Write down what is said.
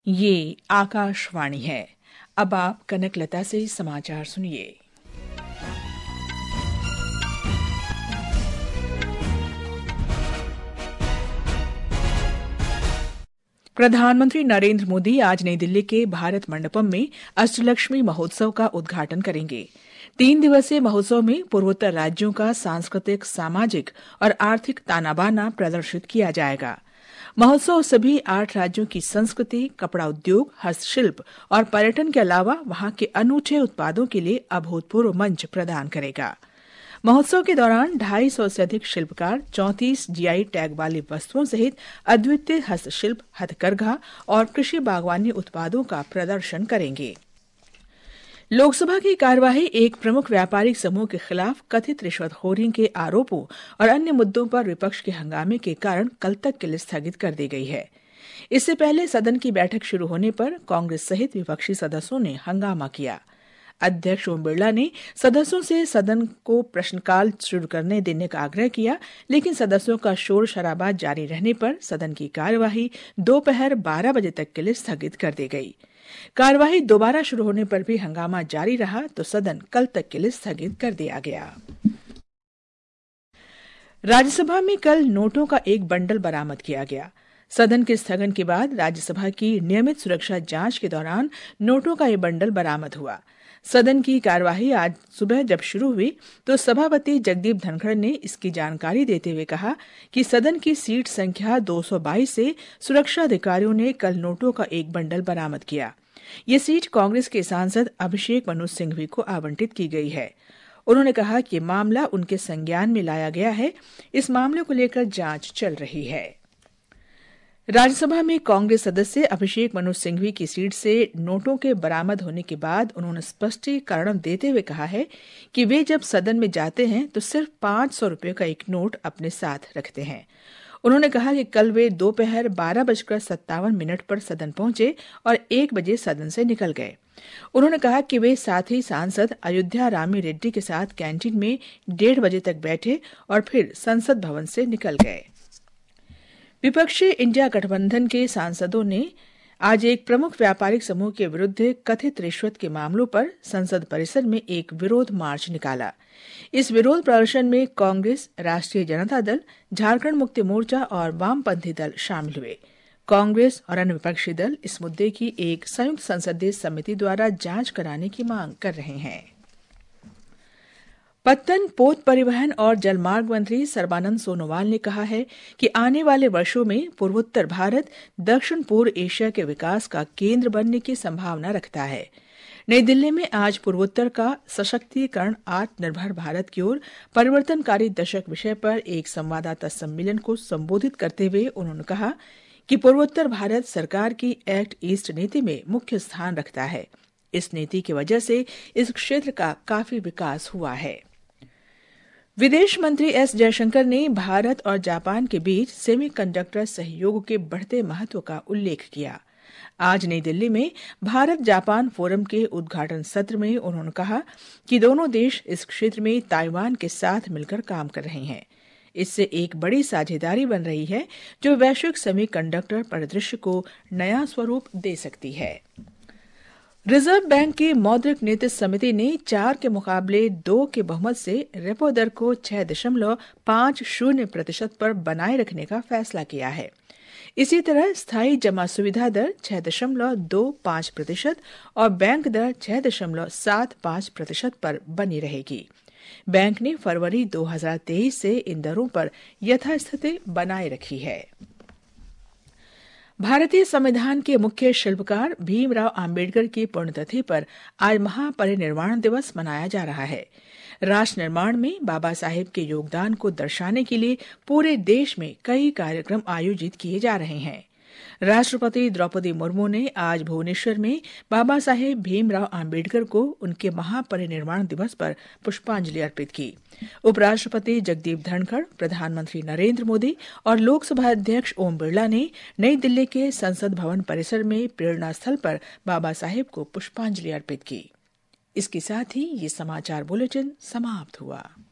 ये आकाशवाणी है। अब आप कनकलता से समाचार सुनिए। प्रधानमंत्री नरेंद्र मोदी आज नई दिल्ली के भारत मंडपम में अष्टलक्ष्मी महोत्सव का उद्घाटन करेंगे। 3 दिवसीय महोत्सव में पूर्वोत्तर राज्यों का सांस्कृतिक, सामाजिक और आर्थिक ताना-बाना प्रदर्शित किया जाएगा। महोत्सव सभी 8 राज्यों की संस्कृति, कपड़ा उद्योग, हस्तशिल्प और पर्यटन के अलावा वहां के अनूठे उत्पादों के लिए अभूतपूर्व मंच प्रदान करेगा। महोत्सव के दौरान 250 से अधिक शिल्पकार 34 जीआई टैग वाली वस्तुओं सहित अद्वितीय हस्तशिल्प, हथकरघा और कृषि बागवानी उत्पादों का प्रदर्शन करेंगे। लोकसभा की कार्यवाही एक प्रमुख व्यापारिक समूह के खिलाफ कथित रिश्वतखोरी के आरोपों और अन्य मुद्दों पर विपक्ष के हंगामे के कारण कल तक के लिए स्थगित कर दी गई है। इससे पहले सदन की बैठक शुरू होने पर कांग्रेस सहित विपक्षी सदस्यों ने हंगामा किया। अध्यक्ष ओम बिरला ने सदस्यों से सदन को प्रश्नकाल शुरू करने देने का आग्रह किया, लेकिन सदस्यों का शोर शराबा जारी रहने पर सदन की कार्यवाही दोपहर 12 बजे तक के लिए स्थगित कर दी गई। कार्यवाही दोबारा शुरू होने पर भी हंगामा जारी रहा तो सदन कल तक के लिए स्थगित कर दिया गया। राज्यसभा में कल नोटों का एक बंडल बरामद किया गया। सदन के स्थगन के बाद राज्यसभा की नियमित सुरक्षा जांच के दौरान नोटों का ये बंडल बरामद हुआ। सदन की कार्यवाही आज सुबह जब शुरू हुई तो सभापति जगदीप धनखड़ ने इसकी जानकारी देते हुए कहा कि सदन की सीट संख्या 222 से सुरक्षा अधिकारियों ने कल नोटों का एक बंडल बरामद किया। ये सीट कांग्रेस के सांसद अभिषेक मनु सिंघवी को आवंटित की गई है। उन्होंने कहा कि मामला उनके संज्ञान में लाया गया है। इस मामले को लेकर जांच चल रही है। राज्यसभा में कांग्रेस सदस्य अभिषेक मनु सिंघवी की सीट से नोटों के बरामद होने के बाद उन्होंने स्पष्टीकरण देते हुए कहा है कि वे जब सदन में जाते हैं तो सिर्फ 500 रुपये का एक नोट अपने साथ रखते हैं। उन्होंने कहा कि कल वे दोपहर 12:57 पर सदन पहुंचे और 1 बजे सदन से निकल गए। उन्होंने कहा कि वे साथी सांसद अयोध्या रामी रेड्डी के साथ कैंटीन में 1:30 बजे तक बैठे और फिर संसद भवन से निकल गए। विपक्षी इंडिया गठबंधन के सांसदों ने आज एक प्रमुख व्यापारिक समूह के विरुद्ध कथित रिश्वत के मामलों पर संसद परिसर में एक विरोध मार्च निकाला। इस विरोध प्रदर्शन में कांग्रेस, राष्ट्रीय जनता दल, झारखंड मुक्ति मोर्चा और वामपंथी दल शामिल हुए। कांग्रेस और अन्य विपक्षी दल इस मुद्दे की एक संयुक्त संसदीय समिति द्वारा जांच कराने की मांग कर रहे हैं। पत्तन, पोत परिवहन और जलमार्ग मंत्री सर्बानंद सोनोवाल ने कहा है कि आने वाले वर्षों में पूर्वोत्तर भारत दक्षिण पूर्व एशिया के विकास का केंद्र बनने की संभावना रखता है। नई दिल्ली में आज पूर्वोत्तर का सशक्तिकरण आत्मनिर्भर भारत की ओर परिवर्तनकारी दशक विषय पर एक संवाददाता सम्मेलन को संबोधित करते हुए उन्होंने कहा कि पूर्वोत्तर भारत सरकार की एक्ट ईस्ट नीति में मुख्य स्थान रखता है। इस नीति की वजह से इस क्षेत्र का काफी विकास हुआ है। विदेश मंत्री एस जयशंकर ने भारत और जापान के बीच सेमीकंडक्टर सहयोग के बढ़ते महत्व का उल्लेख किया। आज नई दिल्ली में भारत जापान फोरम के उद्घाटन सत्र में उन्होंने कहा कि दोनों देश इस क्षेत्र में ताइवान के साथ मिलकर काम कर रहे हैं। इससे एक बड़ी साझेदारी बन रही है जो वैश्विक सेमीकंडक्टर परिदृश्य को नया स्वरूप दे सकती है। रिजर्व बैंक की मौद्रिक नीति समिति ने 4 के मुकाबले 2 के बहुमत से रेपो दर को 6.50% पर बनाए रखने का फैसला किया है। इसी तरह स्थायी जमा सुविधा दर 6.25% और बैंक दर 6.75% पर बनी रहेगी। बैंक ने फरवरी 2023 से इन दरों पर यथास्थिति बनाए रखी है। भारतीय संविधान के मुख्य शिल्पकार भीमराव अंबेडकर की पुण्यतिथि पर आज महापरिनिर्वाण दिवस मनाया जा रहा है। राष्ट्र निर्माण में बाबा साहेब के योगदान को दर्शाने के लिए पूरे देश में कई कार्यक्रम आयोजित किए जा रहे हैं। राष्ट्रपति द्रौपदी मुर्मू ने आज भुवनेश्वर में बाबा साहेब भीमराव अंबेडकर को उनके महापरिनिर्वाण दिवस पर पुष्पांजलि अर्पित की। उपराष्ट्रपति जगदीप धनखड़, प्रधानमंत्री नरेंद्र मोदी और लोकसभा अध्यक्ष ओम बिरला ने नई दिल्ली के संसद भवन परिसर में प्रेरणा स्थल पर बाबा साहेब को पुष्पांजलि अर्पित की। इसके साथ ही ये समाचार बुलेटिन समाप्त हुआ।